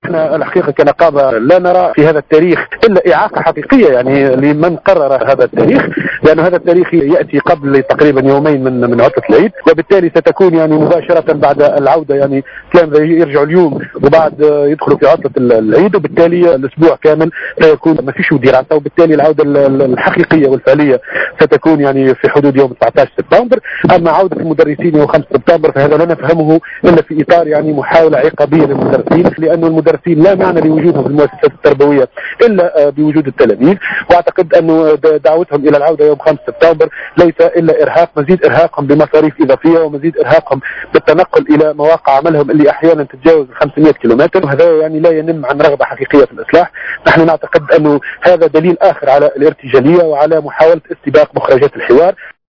احنا الحقيقه كنقابه لا نرى في هذا التاريخ الا اعاقه حقيقيه يعني لمن قرر هذا التاريخ، لأن هذا التاريخ يأتي قبل تقريبا يومين من عطلة العيد، وبالتالي ستكون يعني مباشرة بعد العودة، يعني كان يرجعوا اليوم وبعد يدخلوا في عطلة العيد، وبالتالي الأسبوع كامل سيكون ما فيش دراسة، وبالتالي العودة الحقيقية والفعلية ستكون يعني في حدود يوم 19 سبتمبر. أما عودة المدرسين يوم 5 سبتمبر فهذا لا نفهمه إلا في إطار يعني محاولة عقابية للمدرسين، لأن المدرسين لا معنى لوجودهم في المؤسسات التربوية إلا بوجود التلاميذ، واعتقد أنه دعوتهم الى العوده يوم 5 سبتمبر ليس الا ارهاق، مزيد ارهاقهم بمصاريف اضافيه، ومزيد ارهاقهم بالتنقل الى مواقع عملهم اللي احيانا تتجاوز 500 كيلومتر، وهذا يعني لا ينم عن رغبه حقيقيه في الاصلاح. نحن نعتقد انه هذا دليل اخر على الارتجاليه وعلى محاوله استباق مخرجات الحوار.